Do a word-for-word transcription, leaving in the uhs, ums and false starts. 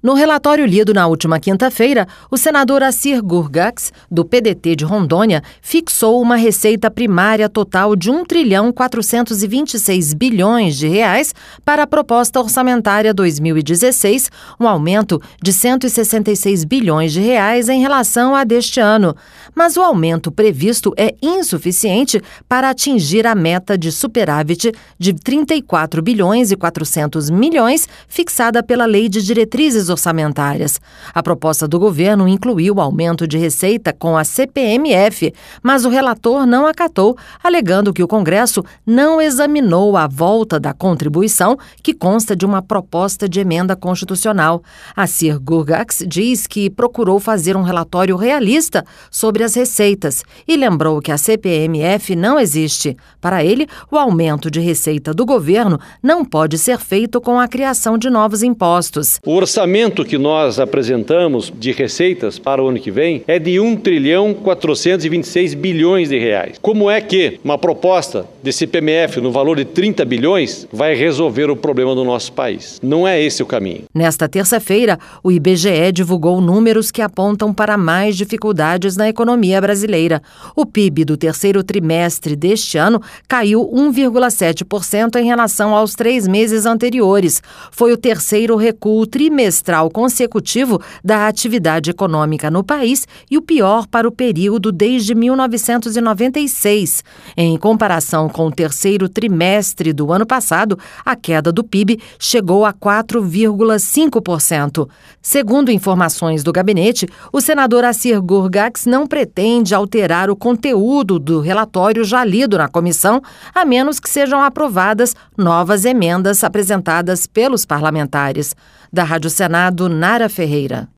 No relatório lido na última quinta-feira, o senador Assir Gurgax, do P D T de Rondônia, fixou uma receita primária total de um trilhão quatrocentos e vinte e seis bilhões de reais para a proposta orçamentária dois mil e dezesseis, um aumento de cento e sessenta e seis bilhões de reais em relação a deste ano. Mas o aumento previsto é insuficiente para atingir a meta de superávit de trinta e quatro bilhões e quatrocentos milhões fixada pela Lei de Diretrizes orçamentárias. A proposta do governo incluiu o aumento de receita com a C P M F, mas o relator não acatou, alegando que o Congresso não examinou a volta da contribuição, que consta de uma proposta de emenda constitucional. Assir Gurgax diz que procurou fazer um relatório realista sobre as receitas e lembrou que a C P M F não existe. Para ele, o aumento de receita do governo não pode ser feito com a criação de novos impostos. O orçamento que nós apresentamos de receitas para o ano que vem é de um trilhão quatrocentos e vinte e seis bilhões de reais. Como é que uma proposta de C P M F no valor de trinta bilhões vai resolver o problema do nosso país? Não é esse o caminho. Nesta terça-feira, o I B G E divulgou números que apontam para mais dificuldades na economia brasileira. O P I B do terceiro trimestre deste ano caiu um vírgula sete por cento em relação aos três meses anteriores. Foi o terceiro recuo trimestral consecutivo da atividade econômica no país e o pior para o período desde mil novecentos e noventa e seis. Em comparação com o terceiro trimestre do ano passado, a queda do P I B chegou a quatro vírgula cinco por cento. Segundo informações do gabinete, o senador Assir Gurgax não pretende alterar o conteúdo do relatório já lido na comissão, a menos que sejam aprovadas novas emendas apresentadas pelos parlamentares. Da Rádio Senado, Nara Ferreira.